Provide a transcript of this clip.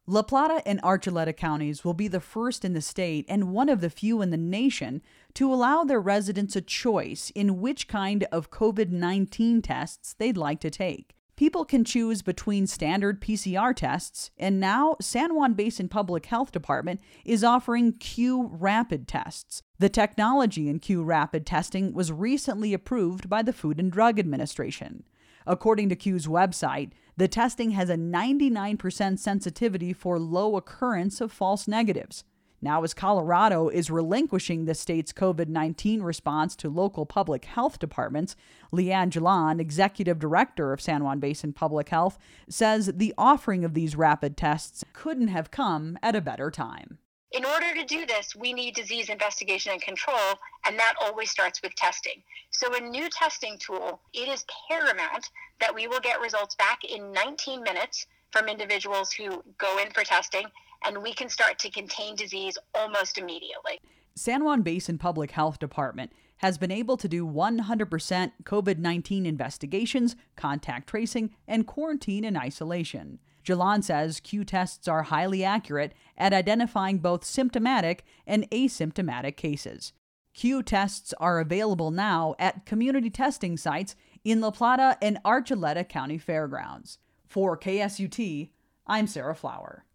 La Plata and Archuleta counties will be the first in the state and one of the few in the nation to allow their residents a choice in which kind of COVID-19 tests they'd like to take. People can choose between standard PCR tests, and now San Juan Basin Public Health Department is offering Q Rapid tests. The technology in Q Rapid testing was recently approved by the Food and Drug Administration. According to Q's website, the testing has a 99% sensitivity for low occurrence of false negatives. Now, as Colorado is relinquishing the state's COVID-19 response to local public health departments, Leanne Jalan, executive director of San Juan Basin Public Health, says the offering of these rapid tests couldn't have come at a better time. In order to do this, we need disease investigation and control, and that always starts with testing. So a new testing tool, it is paramount that we will get results back in 19 minutes from individuals who go in for testing, and we can start to contain disease almost immediately. San Juan Basin Public Health Department has been able to do 100% COVID-19 investigations, contact tracing, and quarantine and isolation. Jalan says Q tests are highly accurate at identifying both symptomatic and asymptomatic cases. Q tests are available now at community testing sites in La Plata and Archuleta County Fairgrounds. For KSUT, I'm Sarah Flower.